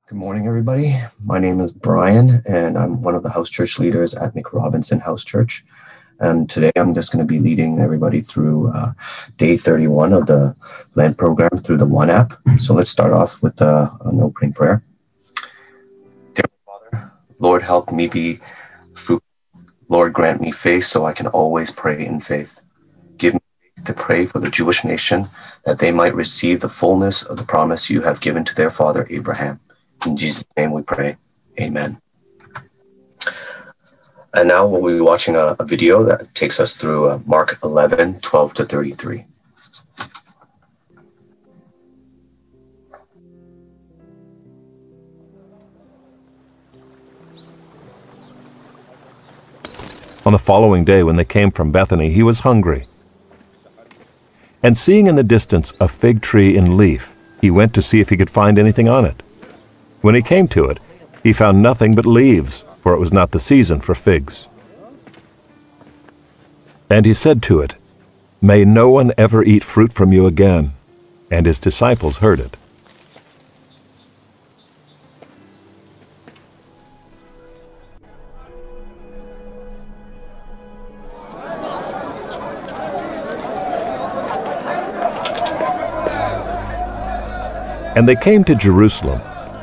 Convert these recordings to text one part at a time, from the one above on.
Good morning, everybody. My name is Brian, and I'm one of the house church leaders at McRobinson House Church. And today I'm just going to be leading everybody through day 31 of the Lent program through the One app. So let's start off with an opening prayer. Dear Father, Lord, help me be fruitful. Lord, grant me faith so I can always pray in faith. Give me faith to pray for the Jewish nation, that they might receive the fullness of the promise you have given to their father Abraham. In Jesus' name we pray. Amen. And now we'll be watching a video that takes us through Mark 11, 12 to 33. On the following day, when they came from Bethany, he was hungry. And seeing in the distance a fig tree in leaf, he went to see if he could find anything on it. When he came to it, he found nothing but leaves, for it was not the season for figs. And he said to it, "May no one ever eat fruit from you again." And his disciples heard it. And they came to Jerusalem.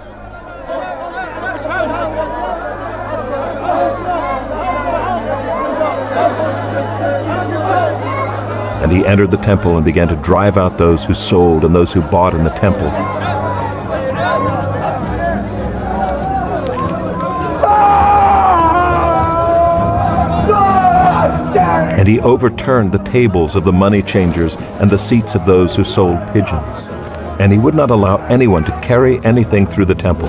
And he entered the temple and began to drive out those who sold and those who bought in the temple. And he overturned the tables of the money changers and the seats of those who sold pigeons. And he would not allow anyone to carry anything through the temple.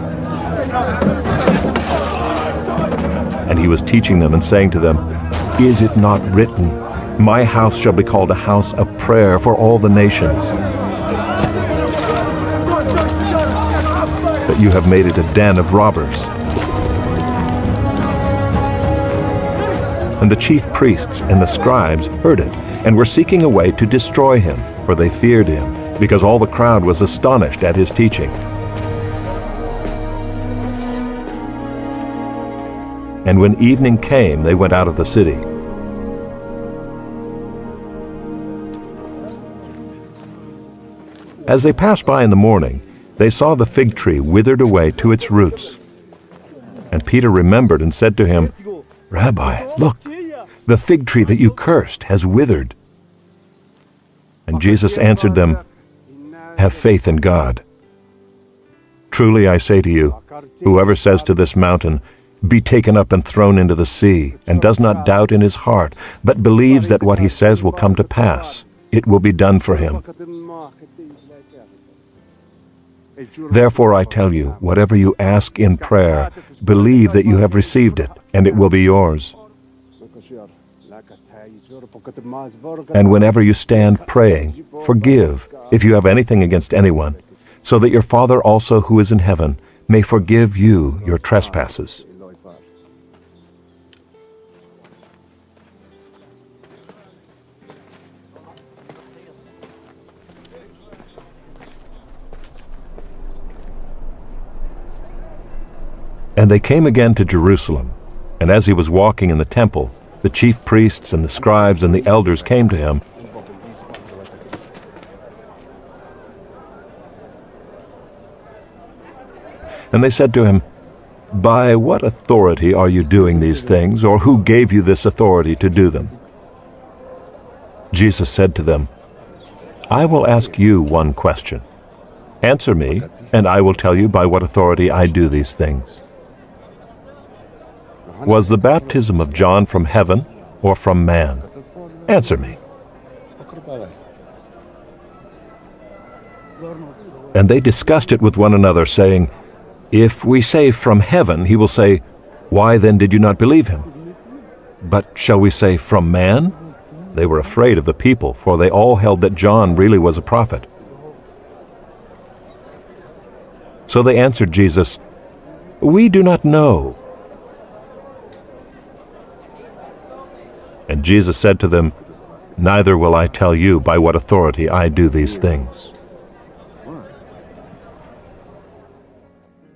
And he was teaching them and saying to them, "Is it not written, 'My house shall be called a house of prayer for all the nations'? But you have made it a den of robbers." And the chief priests and the scribes heard it, and were seeking a way to destroy him, for they feared him, because all the crowd was astonished at his teaching. And when evening came, they went out of the city. As they passed by in the morning, they saw the fig tree withered away to its roots. And Peter remembered and said to him, "Rabbi, look, the fig tree that you cursed has withered." And Jesus answered them, "Have faith in God. Truly I say to you, whoever says to this mountain, 'Be taken up and thrown into the sea,' and does not doubt in his heart, but believes that what he says will come to pass, it will be done for him. Therefore I tell you, whatever you ask in prayer, believe that you have received it, and it will be yours. And whenever you stand praying, forgive if you have anything against anyone, so that your Father also who is in heaven may forgive you your trespasses." And they came again to Jerusalem, and as he was walking in the temple, the chief priests and the scribes and the elders came to him, and they said to him, "By what authority are you doing these things, or who gave you this authority to do them?" Jesus said to them, "I will ask you one question. Answer me, and I will tell you by what authority I do these things. Was the baptism of John from heaven or from man? Answer me." And they discussed it with one another, saying, "If we say from heaven, he will say, 'Why then did you not believe him?' But shall we say from man?" They were afraid of the people, for they all held that John really was a prophet. So they answered Jesus, "We do not know." And Jesus said to them, "Neither will I tell you by what authority I do these things."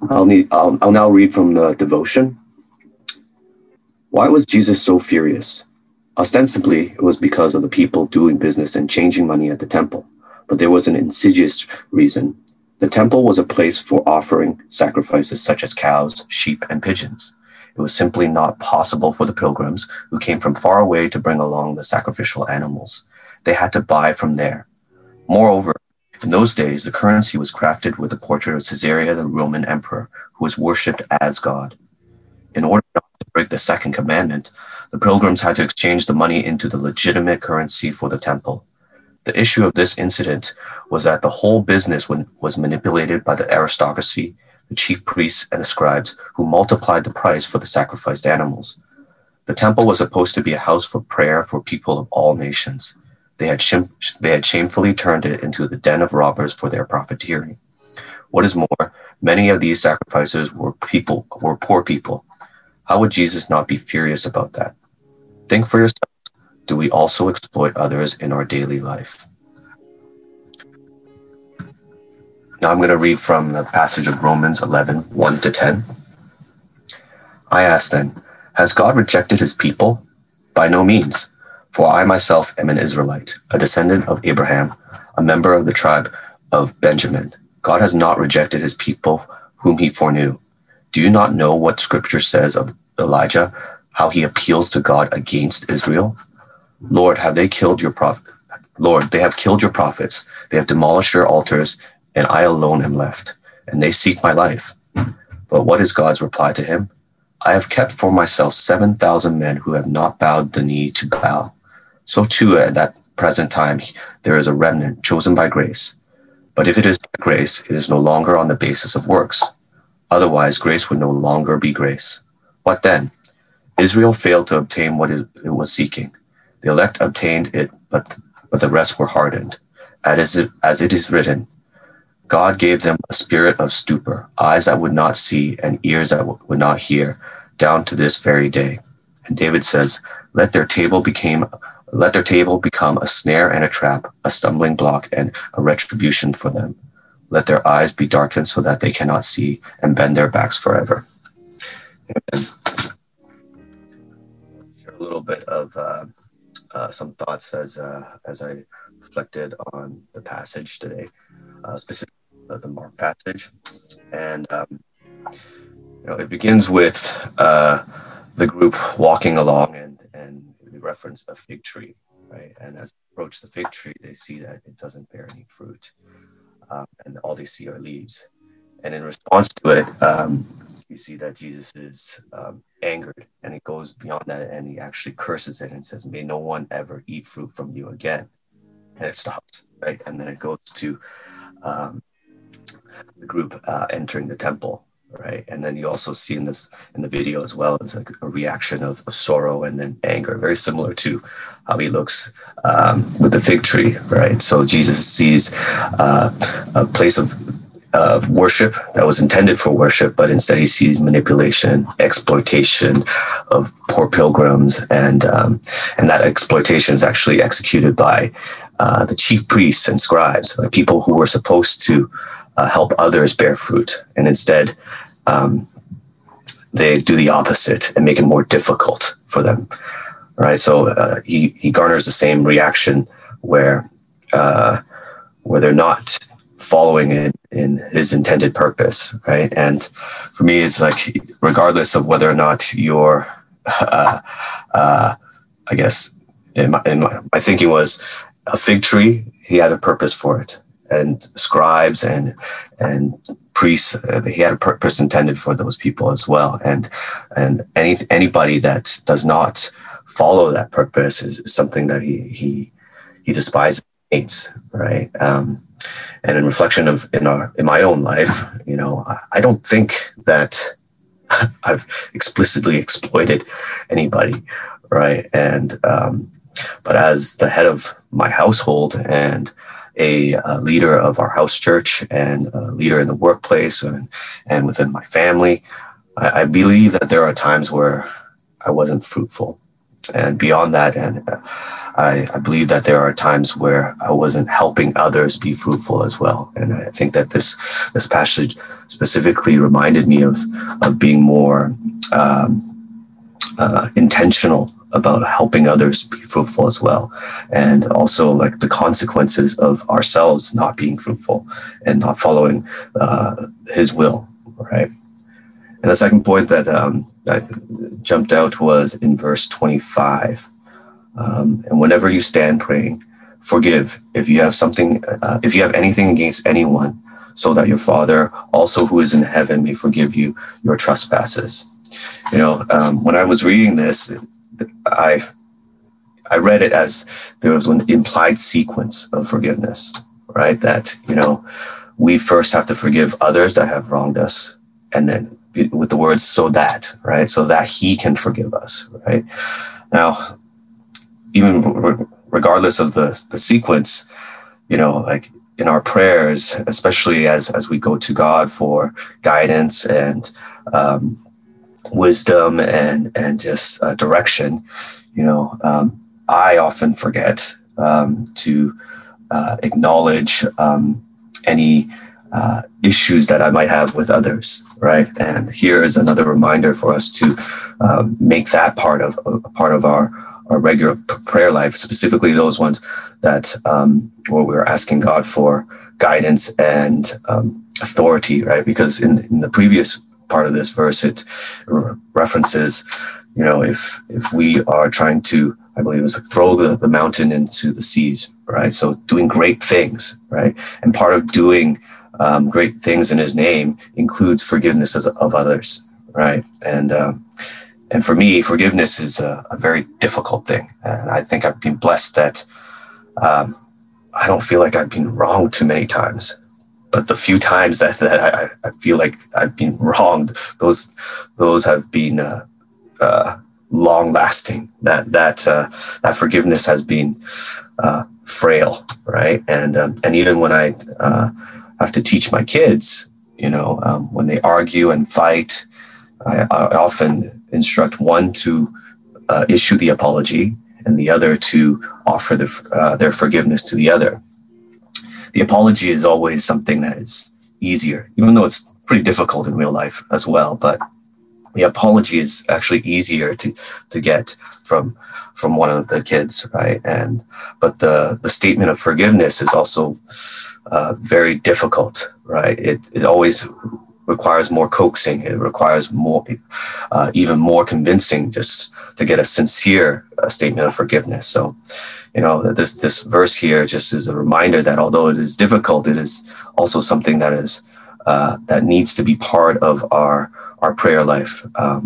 I'll now read from the devotion. Why was Jesus so furious? Ostensibly, it was because of the people doing business and changing money at the temple, but there was an insidious reason. The temple was a place for offering sacrifices such as cows, sheep, and pigeons. It was simply not possible for the pilgrims who came from far away to bring along the sacrificial animals. They had to buy from there. Moreover, in those days, the currency was crafted with the portrait of Caesarea, the Roman emperor, who was worshipped as God. In order not to break the second commandment, the pilgrims had to exchange the money into the legitimate currency for the temple. The issue of this incident was that the whole business was manipulated by the aristocracy, the chief priests, and the scribes, who multiplied the price for the sacrificed animals. The temple was supposed to be a house for prayer for people of all nations. They had shamefully turned it into the den of robbers for their profiteering. What is more, many of these sacrifices were poor people. How would Jesus not be furious about that? Think for yourself. Do we also exploit others in our daily life? Now I'm going to read from the passage of Romans 11, 1 to 10. I ask then, has God rejected his people? By no means. For I myself am an Israelite, a descendant of Abraham, a member of the tribe of Benjamin. God has not rejected his people whom he foreknew. Do you not know what scripture says of Elijah, how he appeals to God against Israel? Lord, they have killed your prophets. They have demolished your altars, and I alone am left, and they seek my life. But what is God's reply to him? I have kept for myself 7,000 men who have not bowed the knee to Baal. So too at that present time there is a remnant chosen by grace. But if it is by grace, it is no longer on the basis of works. Otherwise, grace would no longer be grace. What then? Israel failed to obtain what it was seeking. The elect obtained it, but the rest were hardened. As it is written, God gave them a spirit of stupor, eyes that would not see and ears that would not hear, down to this very day. And David says, let their table become a snare and a trap, a stumbling block and a retribution for them. Let their eyes be darkened so that they cannot see, and bend their backs forever. And share a little bit of some thoughts as I reflected on the passage today, specifically the Mark passage. And it begins with the group walking along and they reference a fig tree, right? And as they approach the fig tree, they see that it doesn't bear any fruit, and all they see are leaves. And in response to it, you see that Jesus is angered, and it goes beyond that, and he actually curses it and says, may no one ever eat fruit from you again. And it stops, right? And then it goes to the group entering the temple, right? And then you also see in the video as well as a reaction of sorrow and then anger, very similar to how he looks with the fig tree, right? So Jesus sees a place of worship that was intended for worship, but instead he sees manipulation, exploitation of poor pilgrims, and that exploitation is actually executed by the chief priests and scribes, like people who were supposed to help others bear fruit, and instead they do the opposite and make it more difficult for them, right? So he garners the same reaction where they're not following in his intended purpose, right? And for me, it's like, regardless of whether or not you're, I guess, my thinking was a fig tree, he had a purpose for it. And scribes and priests, he had a purpose intended for those people as well. And anybody that does not follow that purpose is something that he despises, hates, right? And in reflection of in my own life, I don't think that I've explicitly exploited anybody, right? And but as the head of my household and a leader of our house church and a leader in the workplace and within my family, I believe that there are times where I wasn't fruitful. And beyond that, and I believe that there are times where I wasn't helping others be fruitful as well. And I think that this passage specifically reminded me of being more intentional about helping others be fruitful as well, and also like the consequences of ourselves not being fruitful and not following His will, right? And the second point that jumped out was in verse 25. And whenever you stand praying, forgive if you have if you have anything against anyone, so that your Father also who is in heaven may forgive you your trespasses. When I was reading this, I read it as there was an implied sequence of forgiveness, right? That, we first have to forgive others that have wronged us, and then with the words, so that, right? So that He can forgive us, right? Now, even regardless of the sequence, like in our prayers, especially as we go to God for guidance and wisdom and just direction, I often forget to acknowledge any issues that I might have with others, right? And here is another reminder for us to make that part of our regular prayer life, specifically those ones that where we're asking God for guidance and authority, right? Because in the previous part of this verse, it references, if we are trying to, I believe it was like, throw the mountain into the seas, right? So doing great things, right? And part of doing great things in His name includes forgiveness of others, right? And for me, forgiveness is a very difficult thing. And I think I've been blessed that I don't feel like I've been wronged too many times. But the few times that I feel like I've been wronged, those have been long lasting. That forgiveness has been frail, right? And even when I have to teach my kids, when they argue and fight, I often instruct one to issue the apology and the other to offer their forgiveness to the other. The apology is always something that is easier, even though it's pretty difficult in real life as well. But the apology is actually easier to get from one of the kids, right? But the statement of forgiveness is also very difficult, right? It always requires more coaxing. It requires more, even more convincing, just to get a sincere statement of forgiveness. So, this verse here just is a reminder that although it is difficult, it is also something that is that needs to be part of our prayer life.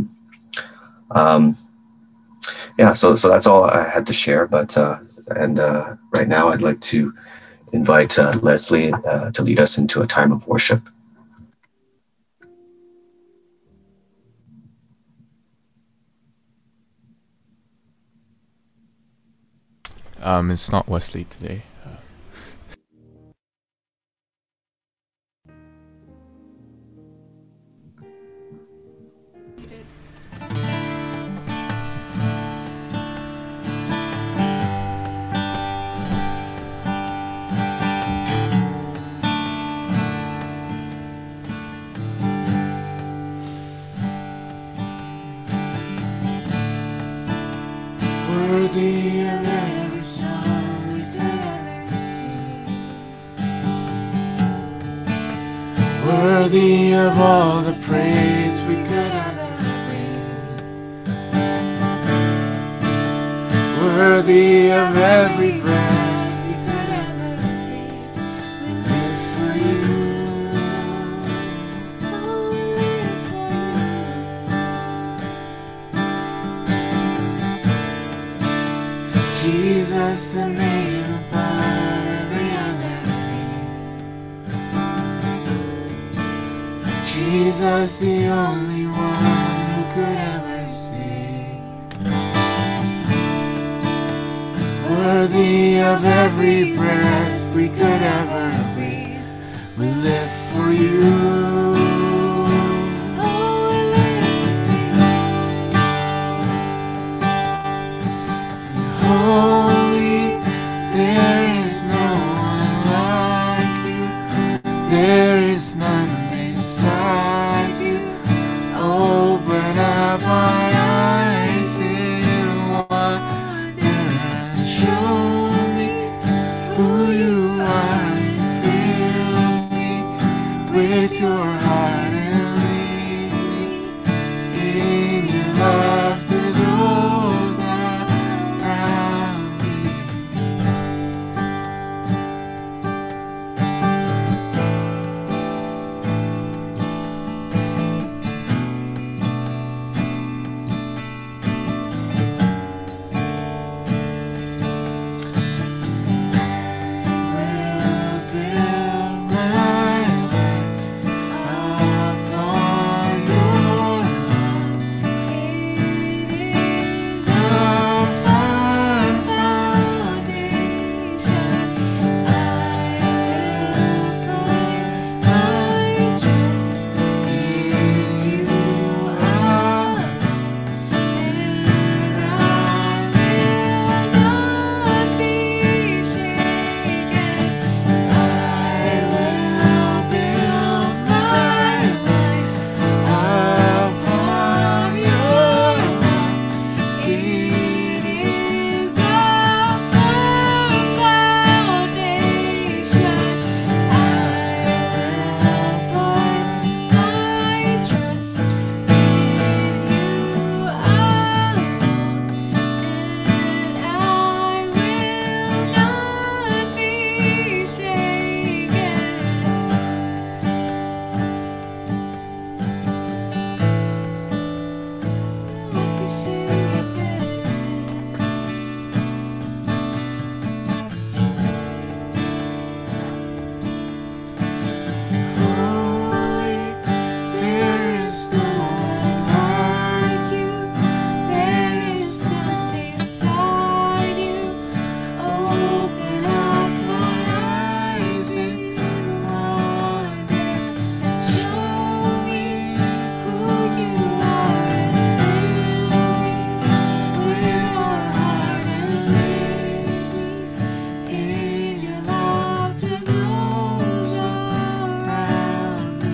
So that's all I had to share. But right now, I'd like to invite Leslie to lead us into a time of worship. It's not Wesley today. Worthy of every song we could ever sing, worthy of all the praise we could ever bring, worthy of every breath we could ever breathe. We live for you, oh, we live for you. Jesus, the name above every other name. Jesus, the only one who could ever save. Worthy of every breath we could ever breathe. We live for you. Holy there is none beside you. Open up my eyes in wonder and show me who you are, and fill me with your heart and lead me in your love to those around me. Will build my life upon your love. It is a firm foundation. I will put my trust in you alone, and I will not be shaken. I will build my life upon your love. It is a firm foundation. I will put my trust in you alone, and I will not be shaken. Not be Holy, there is no one like you. There is none beside you. Open up my eyes in wonder. Show me who you are, and fill me with your heart and lead me in your love to those around me.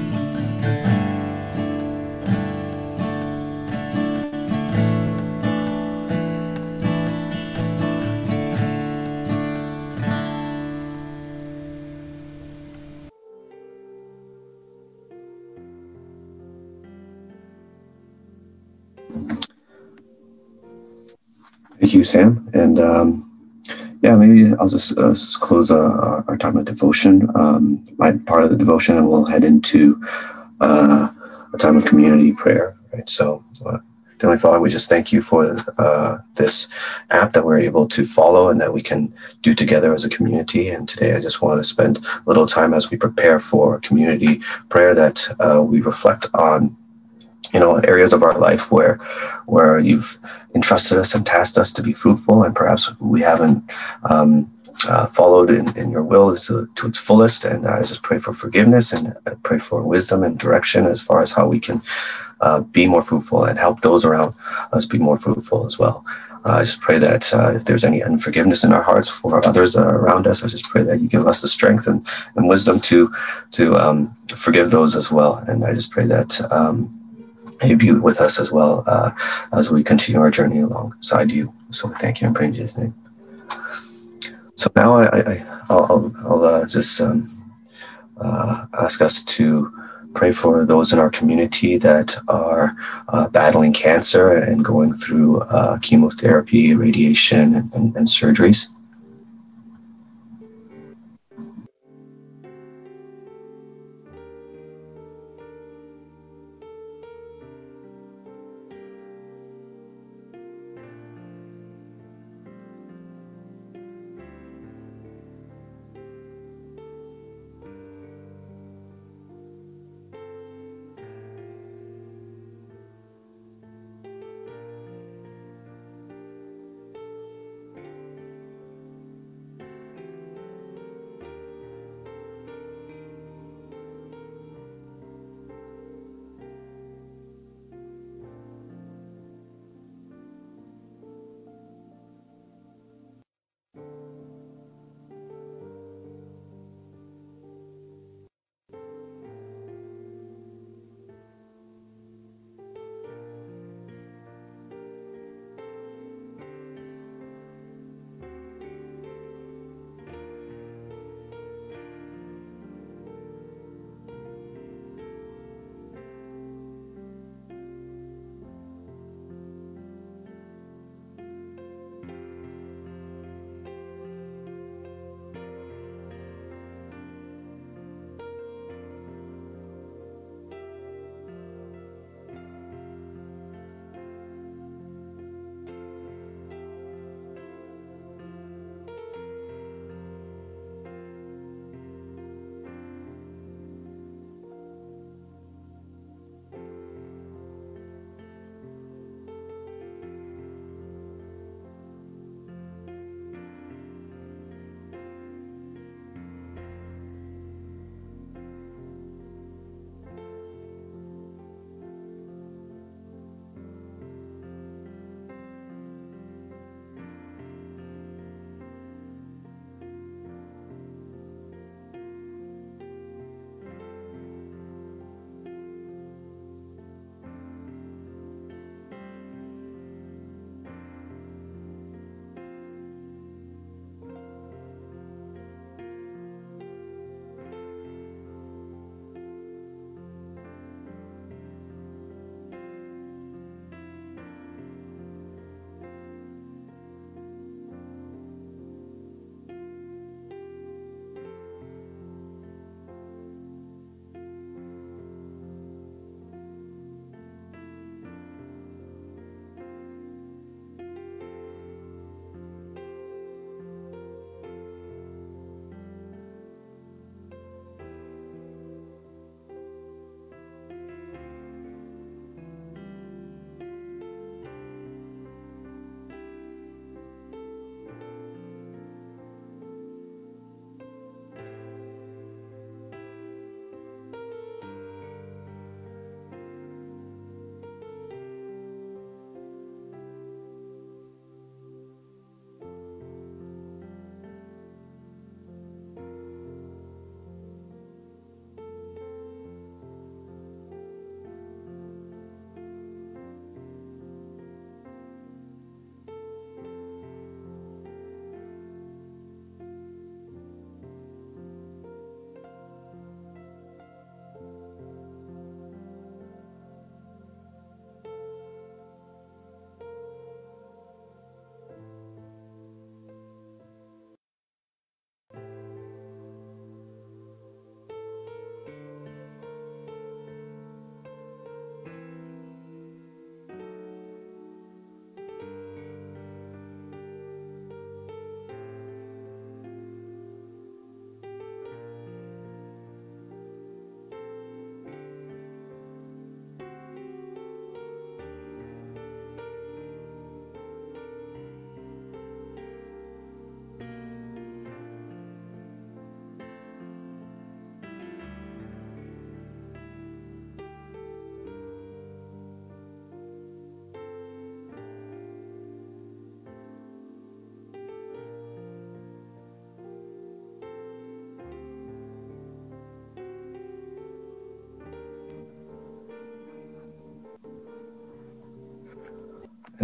Thank you, Sam. And yeah, maybe I'll just close our time of devotion. My part of the devotion, and we'll head into a time of community prayer. Right. So, Heavenly Father, we just thank you for this app that we're able to follow and that we can do together as a community. And today, I just want to spend a little time as we prepare for community prayer that we reflect on, areas of our life where you've entrusted us and tasked us to be fruitful, and perhaps we haven't followed in your will to its fullest. And I just pray for forgiveness, and I pray for wisdom and direction as far as how we can be more fruitful and help those around us be more fruitful as well. I just pray that if there's any unforgiveness in our hearts for others that are around us, I just pray that you give us the strength and wisdom to forgive those as well. And I just pray that you be with us as well as we continue our journey alongside you. So thank you and pray in Jesus' name. So now I'll just ask us to pray for those in our community that are battling cancer and going through chemotherapy, radiation, and surgeries.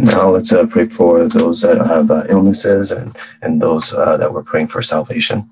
Now let's pray for those that have illnesses and those that we're praying for salvation.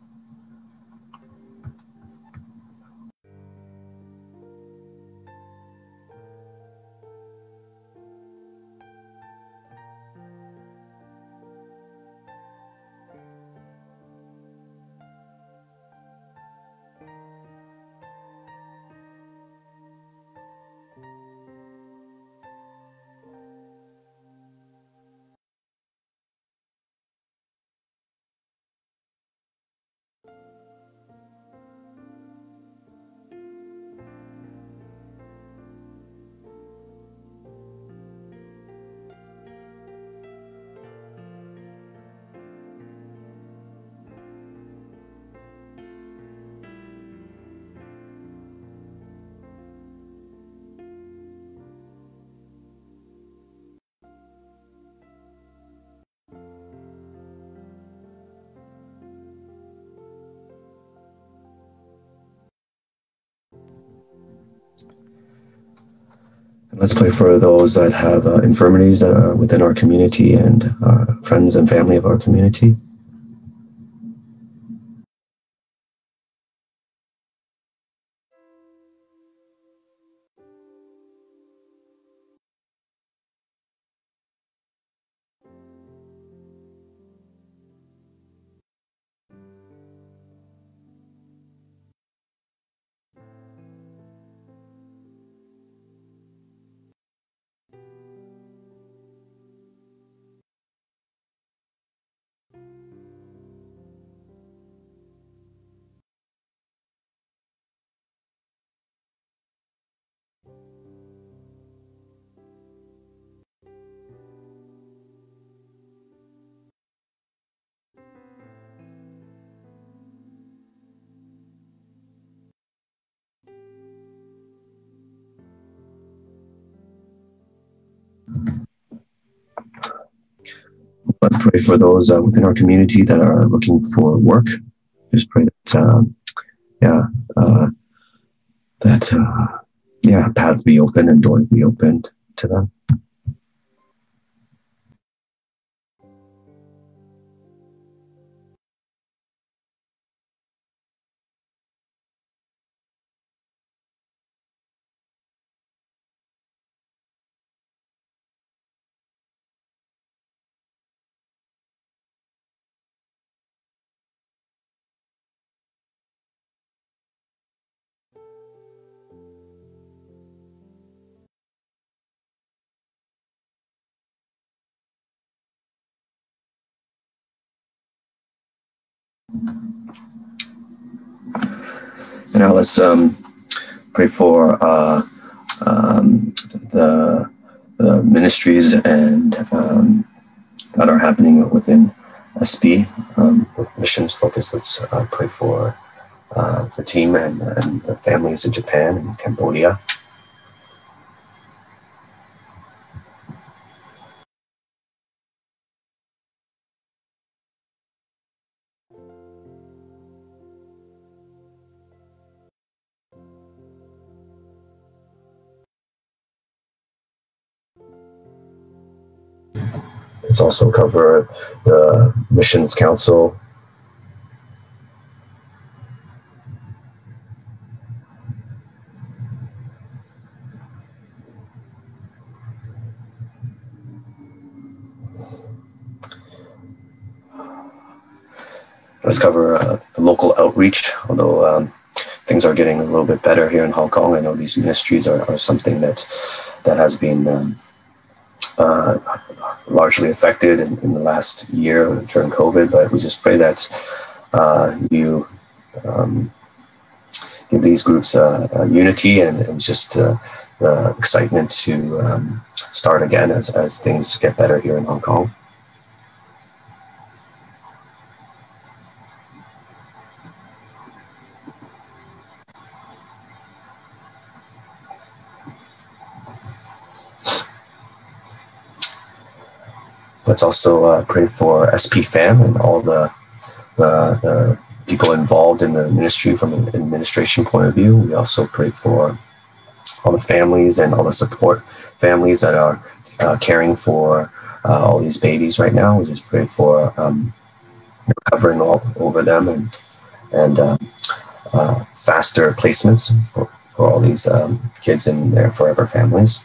Let's pray for those that have infirmities that are within our community and friends and family of our community. Let's pray for those within our community that are looking for work. Just pray that paths be open and doors be opened to them. And now let's pray for the ministries and that are happening within SB with missions focus. Let's pray for the team and the families in Japan and Cambodia. Let's also cover the Missions Council. Let's cover the local outreach, although things are getting a little bit better here in Hong Kong. I know these ministries are something that has been largely affected in the last year during COVID, but we just pray that you give these groups unity and just the excitement to start again as things get better here in Hong Kong. Let's also pray for SP Fam and all the people involved in the ministry from an administration point of view. We also pray for all the families and all the support families that are caring for all these babies right now. We just pray for covering all over them and faster placements for all these kids in their forever families.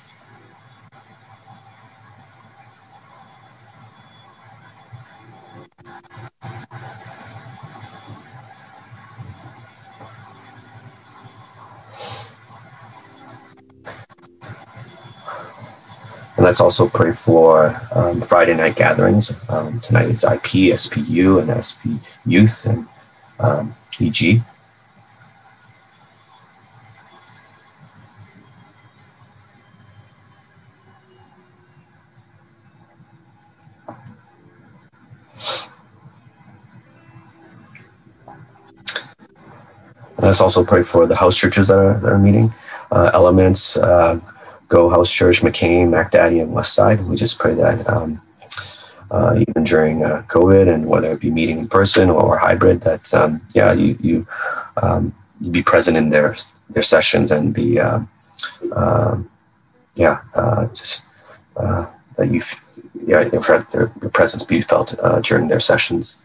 And let's also pray for Friday night gatherings. Tonight it's IP, SPU, and SP Youth, and EG. Let's also pray for the house churches that are meeting. Elements, Go House Church, McCain, MacDaddy, and Westside. We just pray that even during COVID, and whether it be meeting in person or hybrid, that you be present in their sessions and be that your presence be felt during their sessions.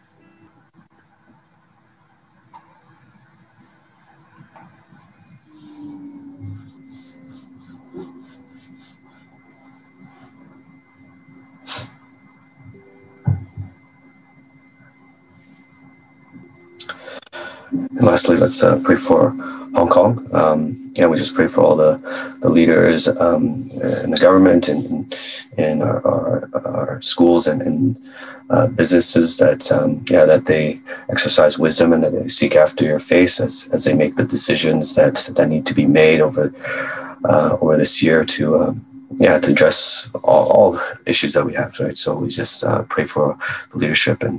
And lastly, let's pray for Hong Kong. We just pray for all the leaders in the government and in our schools and businesses, that they exercise wisdom and that they seek after your face as they make the decisions that need to be made over this year to address all the issues that we have, right? So we just pray for the leadership and.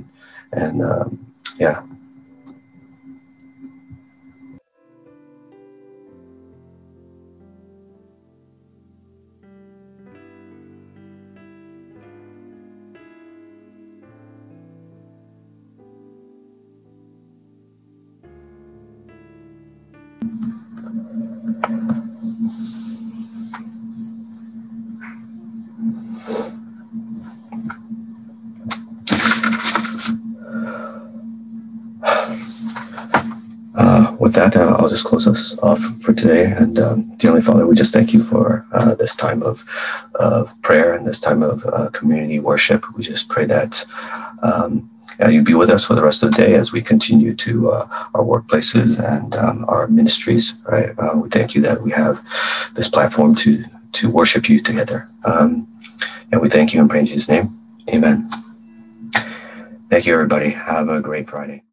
With that, I'll just close us off for today. And Heavenly Father, we just thank you for this time of prayer and this time of community worship. We just pray that you be with us for the rest of the day as we continue to our workplaces and our ministries. Right? We thank you that we have this platform to worship you together. And we thank you and pray in Jesus' name. Amen. Thank you, everybody. Have a great Friday.